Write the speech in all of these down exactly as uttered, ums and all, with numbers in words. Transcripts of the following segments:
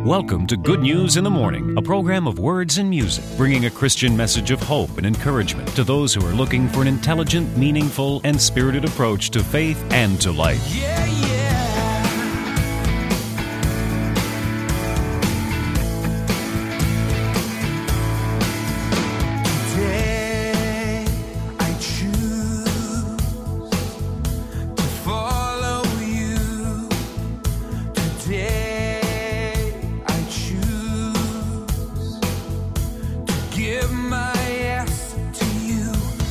Welcome to Good News in the Morning, a program of words and music, bringing a Christian message of hope and encouragement to those who are looking for an intelligent, meaningful, and spirited approach to faith and to life. Yeah, yeah. Today I choose to follow you. Today I choose to give my yes to you.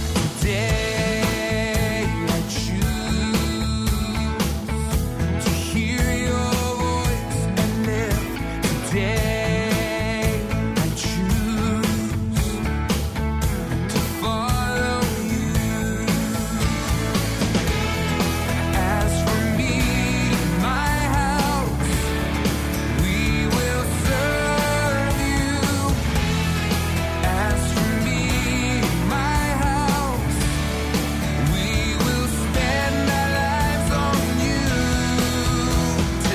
Today I choose to hear your voice and live. Today I choose to follow you. As for me and my house, we will serve you. As for me and my house, we will spend our lives on you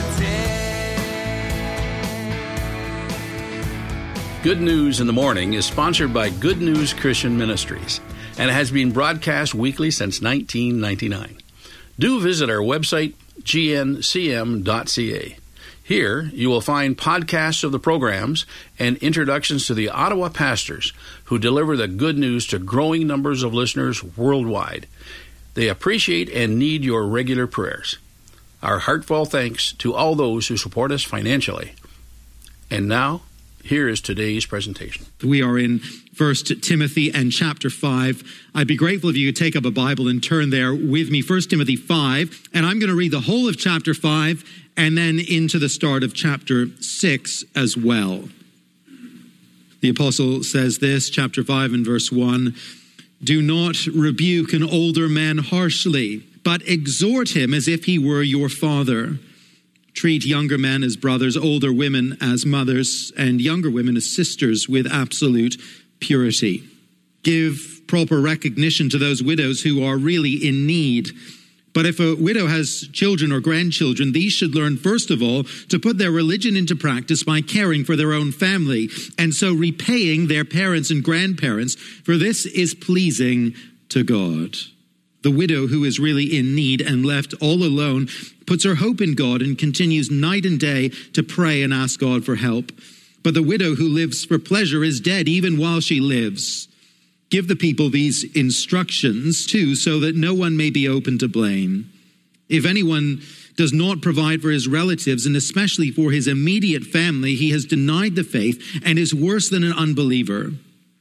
today. Good News in the Morning is sponsored by Good News Christian Ministries and has been broadcast weekly since nineteen ninety-nine. Do visit our website, g n c m dot c a. Here, you will find podcasts of the programs and introductions to the Ottawa pastors who deliver the good news to growing numbers of listeners worldwide. They appreciate and need your regular prayers. Our heartfelt thanks to all those who support us financially. And now, here is today's presentation. We are in First Timothy and chapter five. I'd be grateful if you could take up a Bible and turn there with me. First Timothy five, and I'm going to read the whole of chapter five and then into the start of chapter six as well. The apostle says this, chapter five and verse one, "Do not rebuke an older man harshly, but exhort him as if he were your father. Treat younger men as brothers, older women as mothers, and younger women as sisters with absolute purity. Give proper recognition to those widows who are really in need. But if a widow has children or grandchildren, these should learn, first of all, to put their religion into practice by caring for their own family, and so repaying their parents and grandparents, for this is pleasing to God. The widow who is really in need and left all alone puts her hope in God and continues night and day to pray and ask God for help. But the widow who lives for pleasure is dead even while she lives. Give the people these instructions too, so that no one may be open to blame. If anyone does not provide for his relatives, and especially for his immediate family, he has denied the faith and is worse than an unbeliever.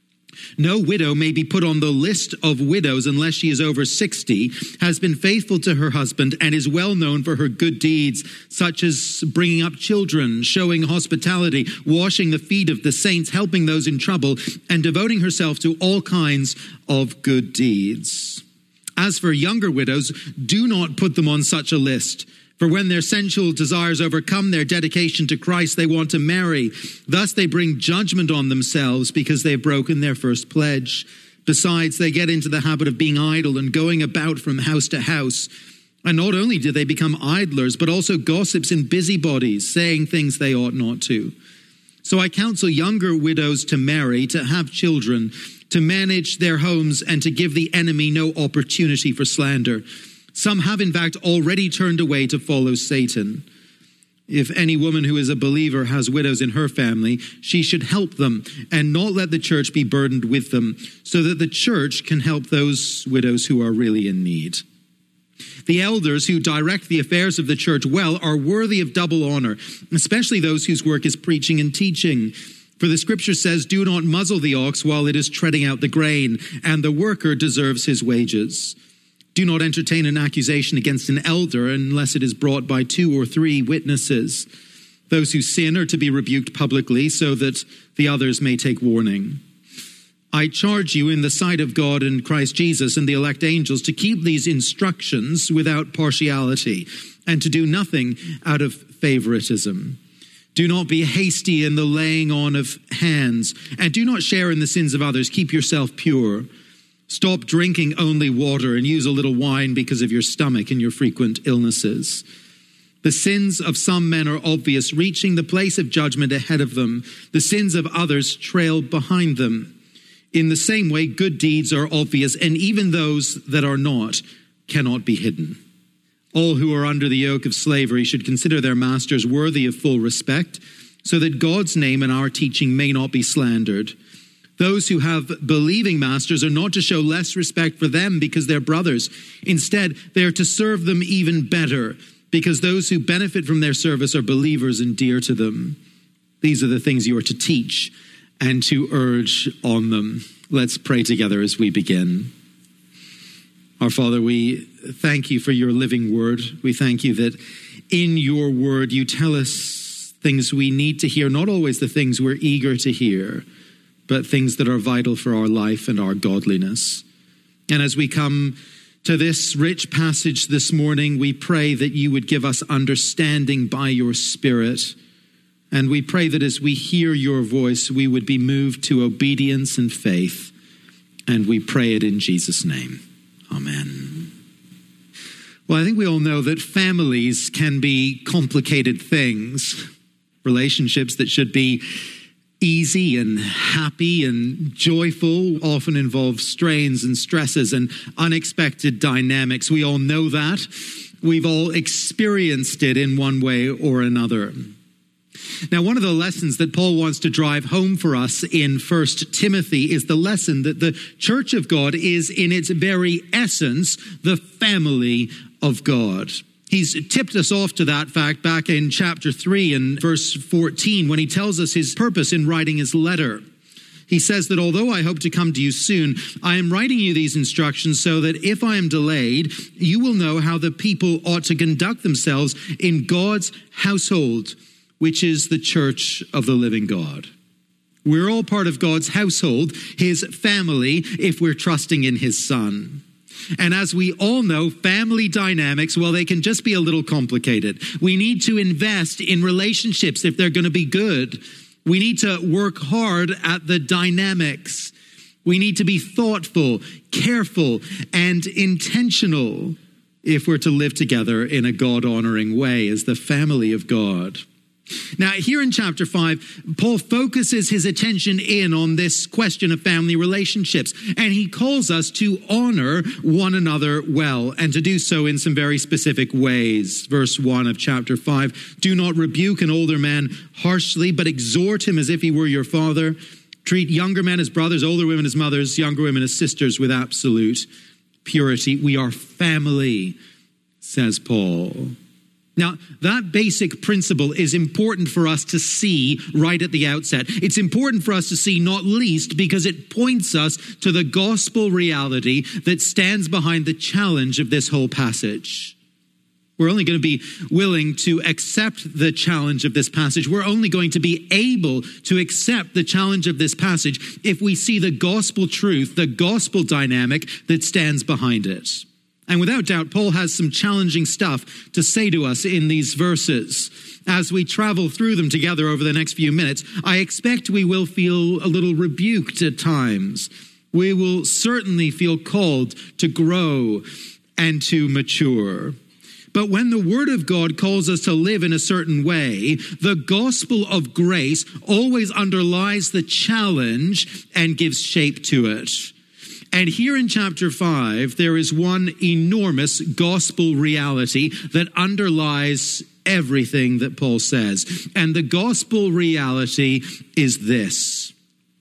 No widow may be put on the list of widows unless she is over sixty, has been faithful to her husband, and is well known for her good deeds, such as bringing up children, showing hospitality, washing the feet of the saints, helping those in trouble, and devoting herself to all kinds of good deeds. As for younger widows, do not put them on such a list. For when their sensual desires overcome their dedication to Christ, they want to marry. Thus they bring judgment on themselves because they've broken their first pledge. Besides, they get into the habit of being idle and going about from house to house. And not only do they become idlers, but also gossips and busybodies, saying things they ought not to. So I counsel younger widows to marry, to have children, to manage their homes, and to give the enemy no opportunity for slander. Some have, in fact, already turned away to follow Satan. If any woman who is a believer has widows in her family, she should help them and not let the church be burdened with them, so that the church can help those widows who are really in need. The elders who direct the affairs of the church well are worthy of double honor, especially those whose work is preaching and teaching. For the scripture says, "Do not muzzle the ox while it is treading out the grain, and the worker deserves his wages." Do not entertain an accusation against an elder unless it is brought by two or three witnesses. Those who sin are to be rebuked publicly so that the others may take warning. I charge you in the sight of God and Christ Jesus and the elect angels to keep these instructions without partiality and to do nothing out of favoritism. Do not be hasty in the laying on of hands, and do not share in the sins of others. Keep yourself pure. Stop drinking only water and use a little wine because of your stomach and your frequent illnesses. The sins of some men are obvious, reaching the place of judgment ahead of them. The sins of others trail behind them. In the same way, good deeds are obvious, and even those that are not cannot be hidden. All who are under the yoke of slavery should consider their masters worthy of full respect, so that God's name and our teaching may not be slandered. Those who have believing masters are not to show less respect for them because they're brothers. Instead, they are to serve them even better, because those who benefit from their service are believers and dear to them. These are the things you are to teach and to urge on them. Let's pray together as we begin. Our Father, we thank you for your living word. We thank you that in your word you tell us things we need to hear, not always the things we're eager to hear, but things that are vital for our life and our godliness. And as we come to this rich passage this morning, we pray that you would give us understanding by your Spirit. And we pray that as we hear your voice, we would be moved to obedience and faith. And we pray it in Jesus' name. Amen. Well, I think we all know that families can be complicated things. Relationships that should be easy and happy and joyful often involve strains and stresses and unexpected dynamics. We all know that. We've all experienced it in one way or another. Now, one of the lessons that Paul wants to drive home for us in First Timothy is the lesson that the church of God is, in its very essence, the family of God. He's tipped us off to that fact back in chapter three and verse fourteen when he tells us his purpose in writing his letter. He says that although I hope to come to you soon, I am writing you these instructions so that if I am delayed, you will know how the people ought to conduct themselves in God's household, which is the church of the living God. We're all part of God's household, his family, if we're trusting in his Son. And as we all know, family dynamics, well, they can just be a little complicated. We need to invest in relationships if they're going to be good. We need to work hard at the dynamics. We need to be thoughtful, careful, and intentional if we're to live together in a God-honoring way as the family of God. Now, here in chapter five, Paul focuses his attention in on this question of family relationships, and he calls us to honor one another well, and to do so in some very specific ways. Verse one of chapter five, do not rebuke an older man harshly, but exhort him as if he were your father. Treat younger men as brothers, older women as mothers, younger women as sisters with absolute purity. We are family, says Paul. Now, that basic principle is important for us to see right at the outset. It's important for us to see not least because it points us to the gospel reality that stands behind the challenge of this whole passage. We're only going to be willing to accept the challenge of this passage. We're only going to be able to accept the challenge of this passage if we see the gospel truth, the gospel dynamic that stands behind it. And without doubt, Paul has some challenging stuff to say to us in these verses. As we travel through them together over the next few minutes, I expect we will feel a little rebuked at times. We will certainly feel called to grow and to mature. But when the Word of God calls us to live in a certain way, the gospel of grace always underlies the challenge and gives shape to it. And here in chapter five, there is one enormous gospel reality that underlies everything that Paul says. And the gospel reality is this: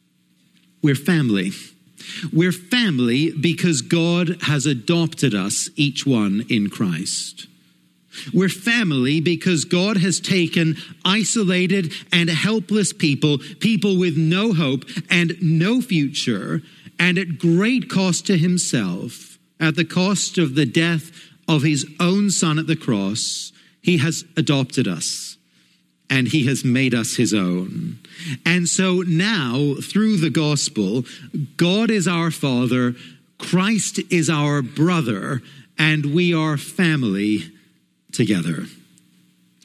we're family. We're family because God has adopted us, each one in Christ. We're family because God has taken isolated and helpless people, people with no hope and no future, and at great cost to himself, at the cost of the death of his own Son at the cross, he has adopted us and he has made us his own. And so now, through the gospel, God is our Father, Christ is our brother, and we are family together.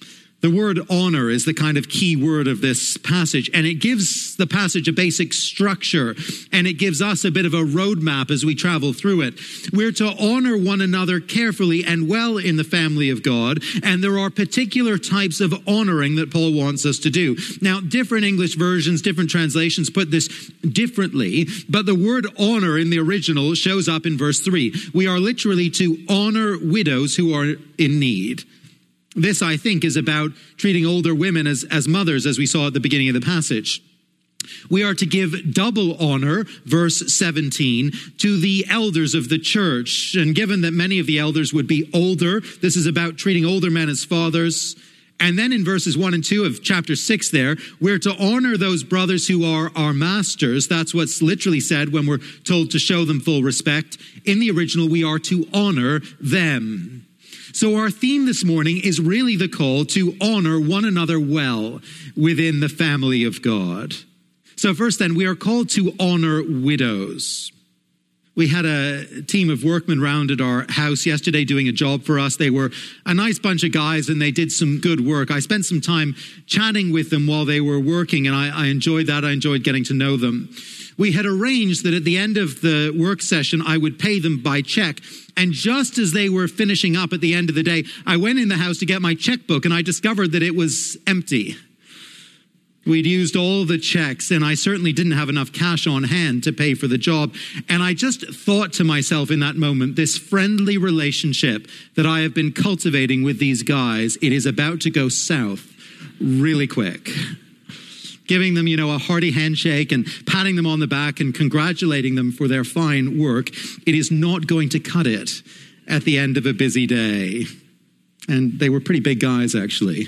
The word honor is the kind of key word of this passage, and it gives the passage a basic structure, and it gives us a bit of a roadmap as we travel through it. We're to honor one another carefully and well in the family of God, and there are particular types of honoring that Paul wants us to do. Now, different English versions, different translations put this differently, but the word honor in the original shows up in verse three. We are literally to honor widows who are in need. This, I think, is about treating older women as, as mothers, as we saw at the beginning of the passage. We are to give double honor, verse seventeen, to the elders of the church. And given that many of the elders would be older, this is about treating older men as fathers. And then in verses one and two of chapter six there, we're to honor those brothers who are our masters. That's what's literally said when we're told to show them full respect. In the original, we are to honor them. So our theme this morning is really the call to honor one another well within the family of God. So first then, we are called to honor widows. We had a team of workmen round at our house yesterday doing a job for us. They were a nice bunch of guys and they did some good work. I spent some time chatting with them while they were working, and I, I enjoyed that. I enjoyed getting to know them. We had arranged that at the end of the work session, I would pay them by check. And just as they were finishing up at the end of the day, I went in the house to get my checkbook and I discovered that it was empty. We'd used all the checks and I certainly didn't have enough cash on hand to pay for the job. And I just thought to myself in that moment, this friendly relationship that I have been cultivating with these guys, it is about to go south really quick. Giving them, you know, a hearty handshake and patting them on the back and congratulating them for their fine work, it is not going to cut it at the end of a busy day. And they were pretty big guys, actually.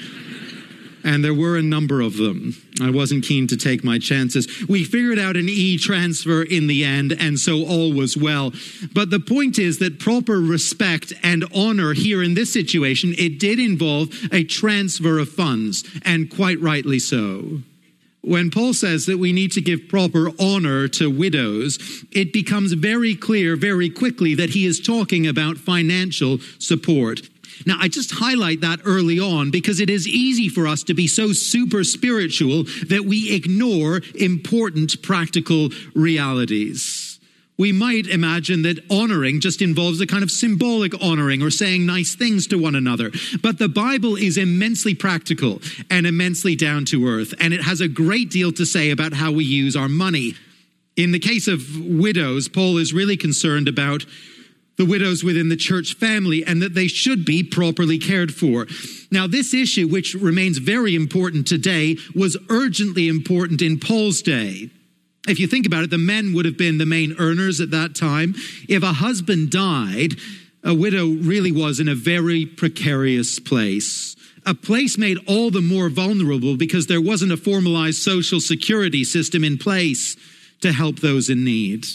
And there were a number of them. I wasn't keen to take my chances. We figured out an e-transfer in the end, and so all was well. But the point is that proper respect and honor here in this situation, it did involve a transfer of funds, and quite rightly so. When Paul says that we need to give proper honor to widows, it becomes very clear very quickly that he is talking about financial support. Now, I just highlight that early on because it is easy for us to be so super spiritual that we ignore important practical realities. We might imagine that honoring just involves a kind of symbolic honoring or saying nice things to one another. But the Bible is immensely practical and immensely down to earth, and it has a great deal to say about how we use our money. In the case of widows, Paul is really concerned about the widows within the church family and that they should be properly cared for. Now, this issue, which remains very important today, was urgently important in Paul's day. If you think about it, the men would have been the main earners at that time. If a husband died, a widow really was in a very precarious place. A place made all the more vulnerable because there wasn't a formalized social security system in place to help those in need.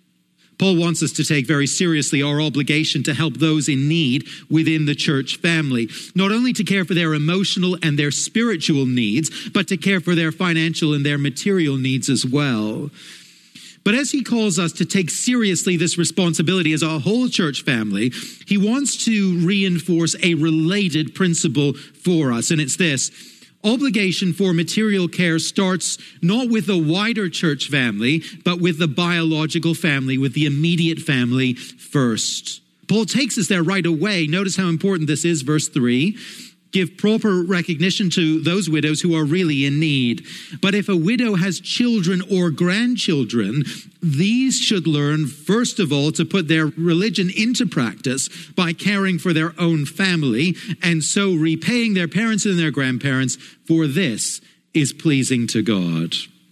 Paul wants us to take very seriously our obligation to help those in need within the church family, not only to care for their emotional and their spiritual needs, but to care for their financial and their material needs as well. But as he calls us to take seriously this responsibility as a whole church family, he wants to reinforce a related principle for us, and it's this. Obligation for material care starts not with the wider church family, but with the biological family, with the immediate family first. Paul takes us there right away. Notice how important this is, verse three. Give proper recognition to those widows who are really in need. But if a widow has children or grandchildren, these should learn, first of all, to put their religion into practice by caring for their own family, and so repaying their parents and their grandparents, for this is pleasing to God.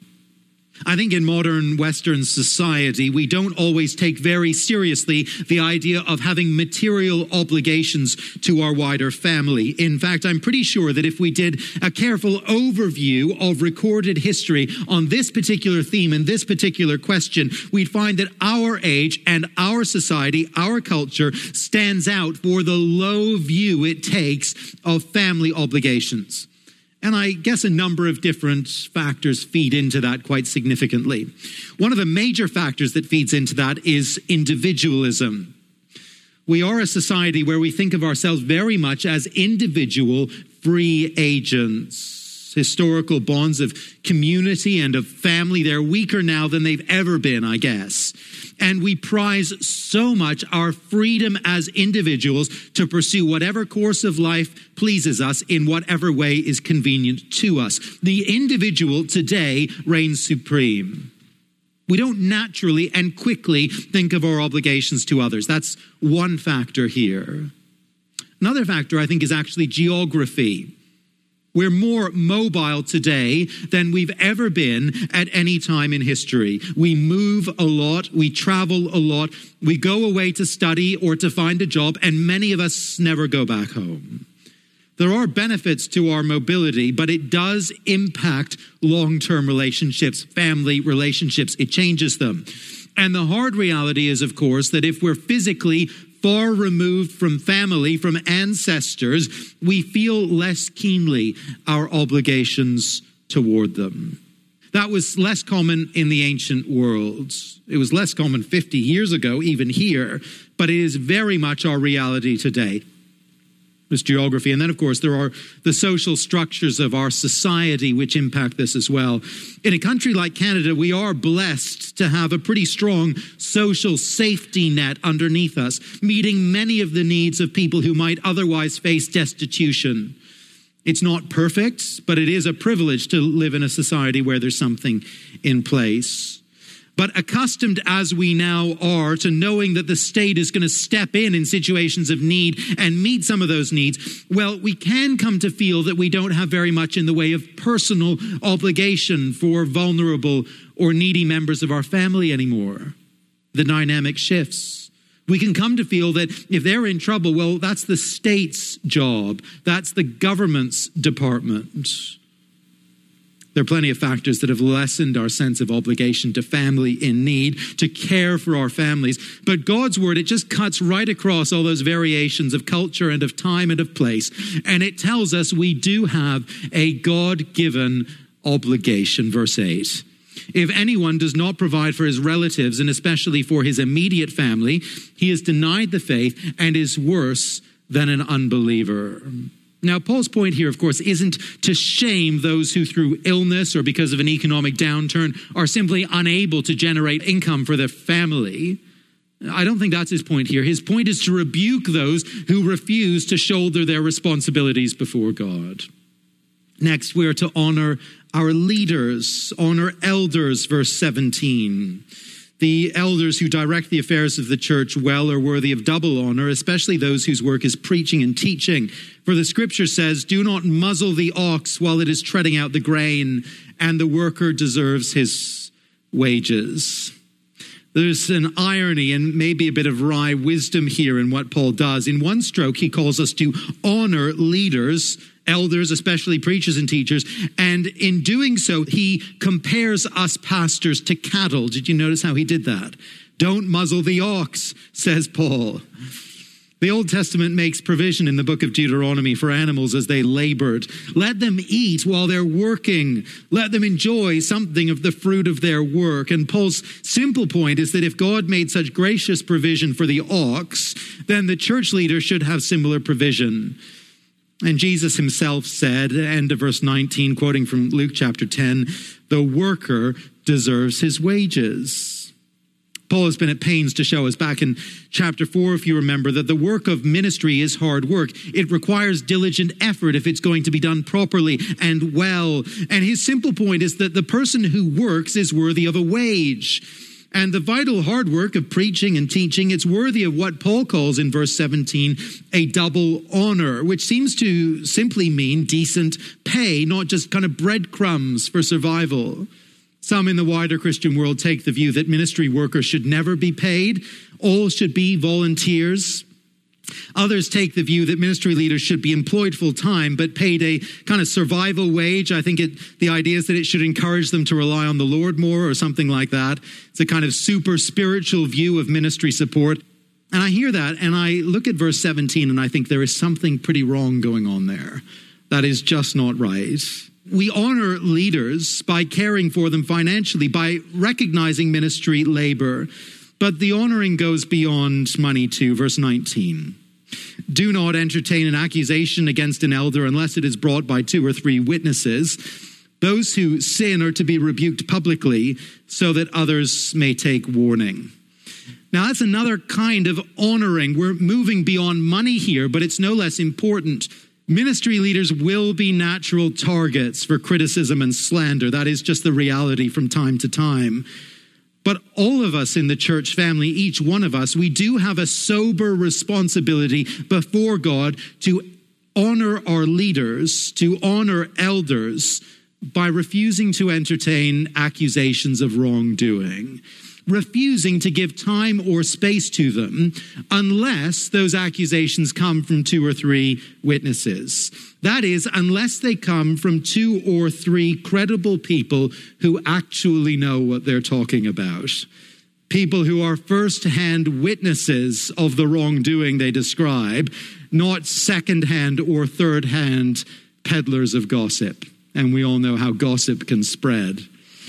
I think in modern Western society, we don't always take very seriously the idea of having material obligations to our wider family. In fact, I'm pretty sure that if we did a careful overview of recorded history on this particular theme and this particular question, we'd find that our age and our society, our culture, stands out for the low view it takes of family obligations. And I guess a number of different factors feed into that quite significantly. One of the major factors that feeds into that is individualism. We are a society where we think of ourselves very much as individual free agents. Historical bonds of community and of family, they're weaker now than they've ever been, I guess. And we prize so much our freedom as individuals to pursue whatever course of life pleases us in whatever way is convenient to us. The individual today reigns supreme. We don't naturally and quickly think of our obligations to others. That's one factor here. Another factor, I think, is actually geography. We're more mobile today than we've ever been at any time in history. We move a lot, we travel a lot, we go away to study or to find a job, and many of us never go back home. There are benefits to our mobility, but it does impact long-term relationships, family relationships. It changes them. And the hard reality is, of course, that if we're physically far removed from family, from ancestors, we feel less keenly our obligations toward them. That was less common in the ancient world. It was less common fifty years ago, even here, but it is very much our reality today. There's geography. And then, of course, there are the social structures of our society which impact this as well. In a country like Canada, we are blessed to have a pretty strong social safety net underneath us, meeting many of the needs of people who might otherwise face destitution. It's not perfect, but it is a privilege to live in a society where there's something in place. But accustomed as we now are to knowing that the state is going to step in in situations of need and meet some of those needs, well, we can come to feel that we don't have very much in the way of personal obligation for vulnerable or needy members of our family anymore. The dynamic shifts. We can come to feel that if they're in trouble, well, that's the state's job. That's the government's department. There are plenty of factors that have lessened our sense of obligation to family in need, to care for our families. But God's word, it just cuts right across all those variations of culture and of time and of place. And it tells us we do have a God-given obligation. Verse eight. If anyone does not provide for his relatives, and especially for his immediate family, he has denied the faith and is worse than an unbeliever. Now, Paul's point here, of course, isn't to shame those who through illness or because of an economic downturn are simply unable to generate income for their family. I don't think that's his point here. His point is to rebuke those who refuse to shoulder their responsibilities before God. Next, we are to honor our leaders, honor elders, verse seventeen. The elders who direct the affairs of the church well are worthy of double honor, especially those whose work is preaching and teaching. For the scripture says, do not muzzle the ox while it is treading out the grain, and the worker deserves his wages. There's an irony and maybe a bit of wry wisdom here in what Paul does. In one stroke, he calls us to honor leaders, elders, especially preachers and teachers. And in doing so, he compares us pastors to cattle. Did you notice how he did that? Don't muzzle the ox, says Paul. The Old Testament makes provision in the book of Deuteronomy for animals as they labored. Let them eat while they're working. Let them enjoy something of the fruit of their work. And Paul's simple point is that if God made such gracious provision for the ox, then the church leader should have similar provision. And Jesus himself said, end of verse nineteen, quoting from Luke chapter ten, the worker deserves his wages. Paul has been at pains to show us back in chapter four, if you remember, that the work of ministry is hard work. It requires diligent effort if it's going to be done properly and well. And his simple point is that the person who works is worthy of a wage. And the vital hard work of preaching and teaching, it's worthy of what Paul calls in verse seventeen, a double honor, which seems to simply mean decent pay, not just kind of breadcrumbs for survival. Some in the wider Christian world take the view that ministry workers should never be paid. All should be volunteers. Others take the view that ministry leaders should be employed full time, but paid a kind of survival wage. I think it, the idea is that it should encourage them to rely on the Lord more or something like that. It's a kind of super spiritual view of ministry support. And I hear that and I look at verse seventeen and I think there is something pretty wrong going on there. That is just not right. We honor leaders by caring for them financially, by recognizing ministry labor. But the honoring goes beyond money too. Verse nineteen. Do not entertain an accusation against an elder unless it is brought by two or three witnesses. Those who sin are to be rebuked publicly so that others may take warning. Now, that's another kind of honoring. We're moving beyond money here, but it's no less important. Ministry leaders will be natural targets for criticism and slander. That is just the reality from time to time. But all of us in the church family, each one of us, we do have a sober responsibility before God to honor our leaders, to honor elders, by refusing to entertain accusations of wrongdoing, refusing to give time or space to them unless those accusations come from two or three witnesses. That is, unless they come from two or three credible people who actually know what they're talking about. People who are first-hand witnesses of the wrongdoing they describe, not second-hand or third-hand peddlers of gossip. And we all know how gossip can spread.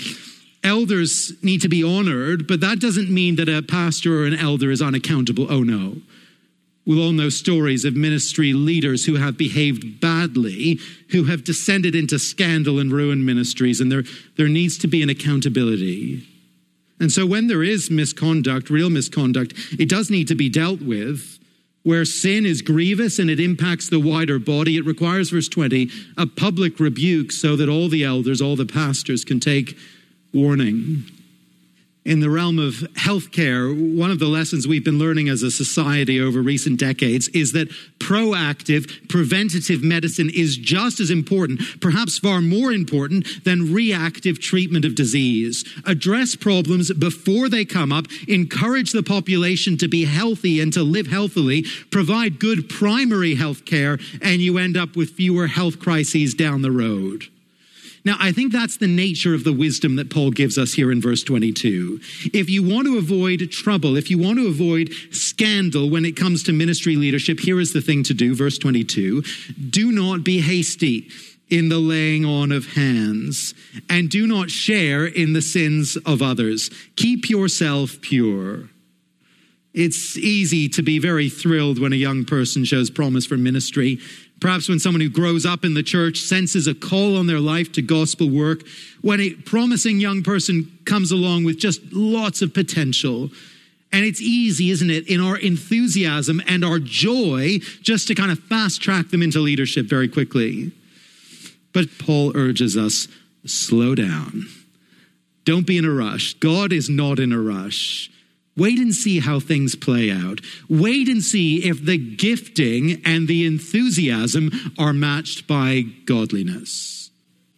Elders need to be honored, but that doesn't mean that a pastor or an elder is unaccountable. Oh, no. We'll all know stories of ministry leaders who have behaved badly, who have descended into scandal and ruined ministries, and there, there needs to be an accountability. And so when there is misconduct, real misconduct, it does need to be dealt with. Where sin is grievous and it impacts the wider body, it requires, verse twenty, a public rebuke so that all the elders, all the pastors can take warning. In the realm of healthcare, one of the lessons we've been learning as a society over recent decades is that proactive, preventative medicine is just as important, perhaps far more important, than reactive treatment of disease. Address problems before they come up, encourage the population to be healthy and to live healthily, provide good primary health care, and you end up with fewer health crises down the road. Now, I think that's the nature of the wisdom that Paul gives us here in verse twenty-two. If you want to avoid trouble, if you want to avoid scandal when it comes to ministry leadership, here is the thing to do, verse twenty-two. Do not be hasty in the laying on of hands, and do not share in the sins of others. Keep yourself pure. It's easy to be very thrilled when a young person shows promise for ministry. Perhaps when someone who grows up in the church senses a call on their life to gospel work, when a promising young person comes along with just lots of potential. And it's easy, isn't it, in our enthusiasm and our joy just to kind of fast track them into leadership very quickly. But Paul urges us, slow down. Don't be in a rush. God is not in a rush. Wait and see how things play out. Wait and see if the gifting and the enthusiasm are matched by godliness.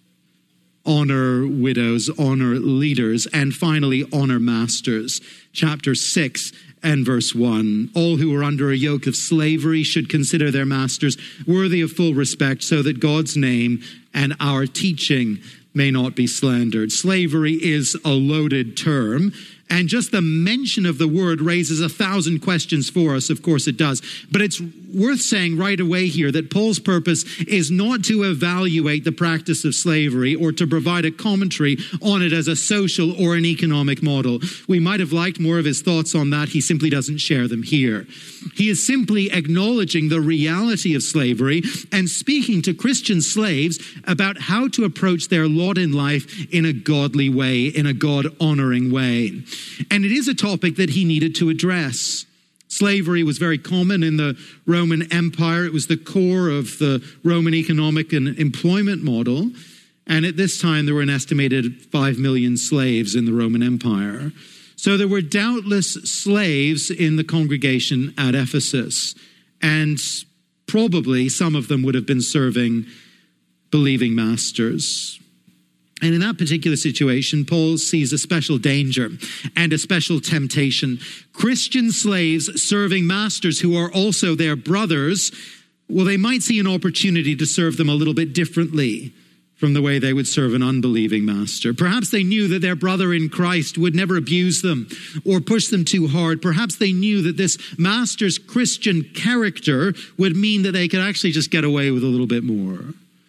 Honor widows, honor leaders, and finally honor masters. Chapter six and verse one. All who are under a yoke of slavery should consider their masters worthy of full respect, so that God's name and our teaching may not be slandered. Slavery is a loaded term. And just the mention of the word raises a thousand questions for us. Of course it does. But it's worth saying right away here that Paul's purpose is not to evaluate the practice of slavery or to provide a commentary on it as a social or an economic model. We might have liked more of his thoughts on that. He simply doesn't share them here. He is simply acknowledging the reality of slavery and speaking to Christian slaves about how to approach their lot in life in a godly way, in a God-honoring way. And it is a topic that he needed to address. Slavery was very common in the Roman Empire. It was the core of the Roman economic and employment model. And at this time, there were an estimated five million slaves in the Roman Empire. So there were doubtless slaves in the congregation at Ephesus. And probably some of them would have been serving believing masters. And in that particular situation, Paul sees a special danger and a special temptation. Christian slaves serving masters who are also their brothers, well, they might see an opportunity to serve them a little bit differently from the way they would serve an unbelieving master. Perhaps they knew that their brother in Christ would never abuse them or push them too hard. Perhaps they knew that this master's Christian character would mean that they could actually just get away with a little bit more.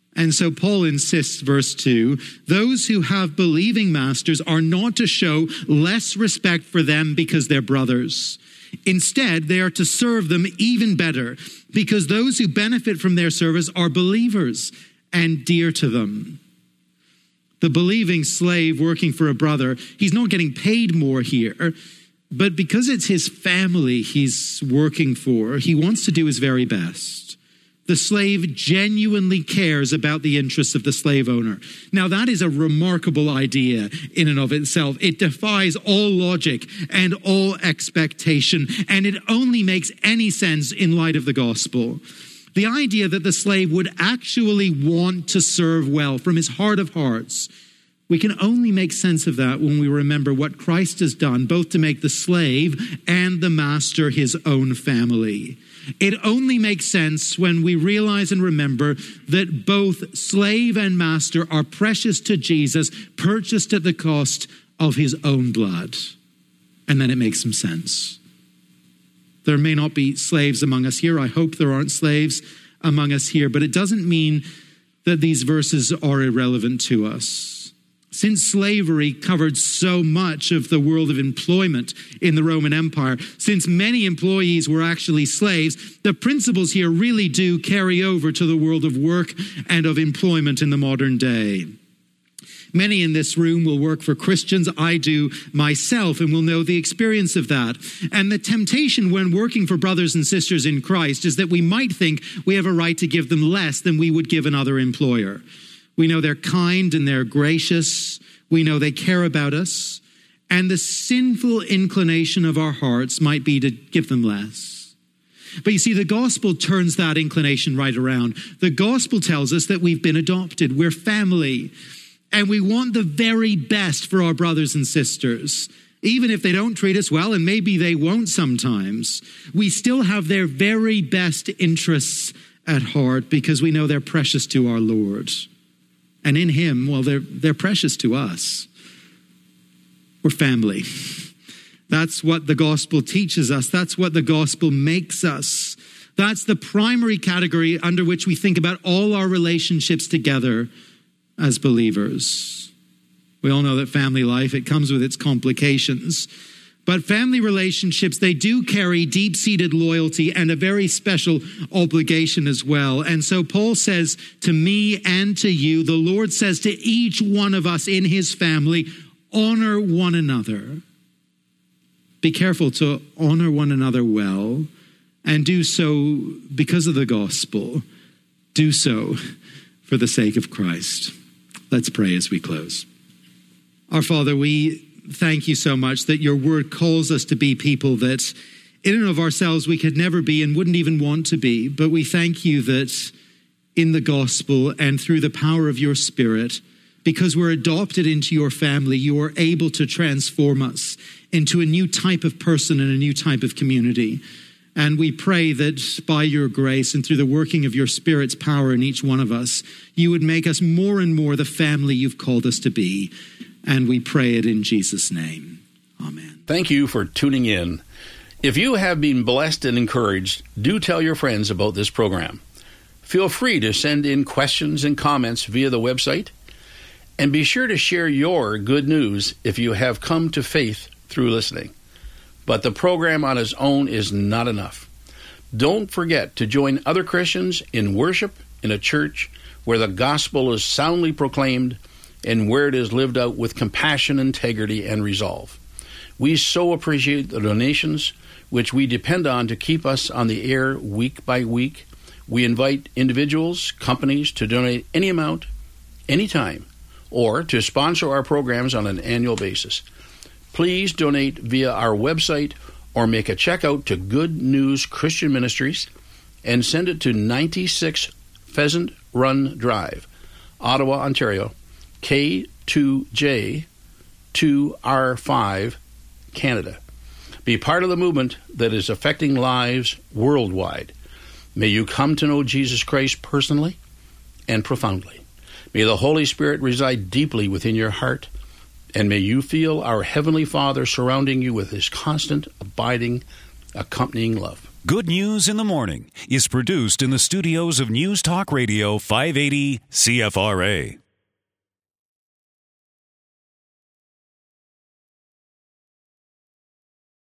And so Paul insists, verse two, those who have believing masters are not to show less respect for them because they're brothers. Instead, they are to serve them even better because those who benefit from their service are believers and dear to them. The believing slave working for a brother, he's not getting paid more here, but because it's his family he's working for, he wants to do his very best. The slave genuinely cares about the interests of the slave owner. Now, that is a remarkable idea in and of itself. It defies all logic and all expectation, and it only makes any sense in light of the gospel. The idea that the slave would actually want to serve well from his heart of hearts, we can only make sense of that when we remember what Christ has done, both to make the slave and the master his own family. It only makes sense when we realize and remember that both slave and master are precious to Jesus, purchased at the cost of his own blood. And then it makes some sense. There may not be slaves among us here. I hope there aren't slaves among us here, but it doesn't mean that these verses are irrelevant to us. Since slavery covered so much of the world of employment in the Roman Empire, since many employees were actually slaves, the principles here really do carry over to the world of work and of employment in the modern day. Many in this room will work for Christians. I do myself, and will know the experience of that. And the temptation when working for brothers and sisters in Christ is that we might think we have a right to give them less than we would give another employer. We know they're kind and they're gracious. We know they care about us. And the sinful inclination of our hearts might be to give them less. But you see, the gospel turns that inclination right around. The gospel tells us that we've been adopted. We're family. And we want the very best for our brothers and sisters. Even if they don't treat us well, and maybe they won't sometimes, we still have their very best interests at heart because we know they're precious to our Lord. And in him, well, they're, they're precious to us. We're family. That's what the gospel teaches us. That's what the gospel makes us. That's the primary category under which we think about all our relationships together as believers. We all know that family life, it comes with its complications. But family relationships, they do carry deep-seated loyalty and a very special obligation as well. And so Paul says to me and to you, the Lord says to each one of us in his family, honor one another. Be careful to honor one another well, and do so because of the gospel. Do so for the sake of Christ. Let's pray as we close. Our Father, we thank you so much that your word calls us to be people that in and of ourselves we could never be and wouldn't even want to be. But we thank you that in the gospel and through the power of your Spirit, because we're adopted into your family, you are able to transform us into a new type of person and a new type of community. And we pray that by your grace and through the working of your Spirit's power in each one of us, you would make us more and more the family you've called us to be. And we pray it in Jesus' name. Amen. Thank you for tuning in. If you have been blessed and encouraged, do tell your friends about this program. Feel free to send in questions and comments via the website. And be sure to share your good news if you have come to faith through listening. But the program on its own is not enough. Don't forget to join other Christians in worship in a church where the gospel is soundly proclaimed and where it is lived out with compassion, integrity, and resolve. We so appreciate the donations which we depend on to keep us on the air week by week. We invite individuals, companies to donate any amount, anytime, or to sponsor our programs on an annual basis. Please donate via our website or make a check out to Good News Christian Ministries and send it to ninety-six Pheasant Run Drive, Ottawa, Ontario, K two J two R five, Canada. Be part of the movement that is affecting lives worldwide. May you come to know Jesus Christ personally and profoundly. May the Holy Spirit reside deeply within your heart, and may you feel our Heavenly Father surrounding you with his constant, abiding, accompanying love. Good News in the Morning is produced in the studios of News Talk Radio five eighty C F R A.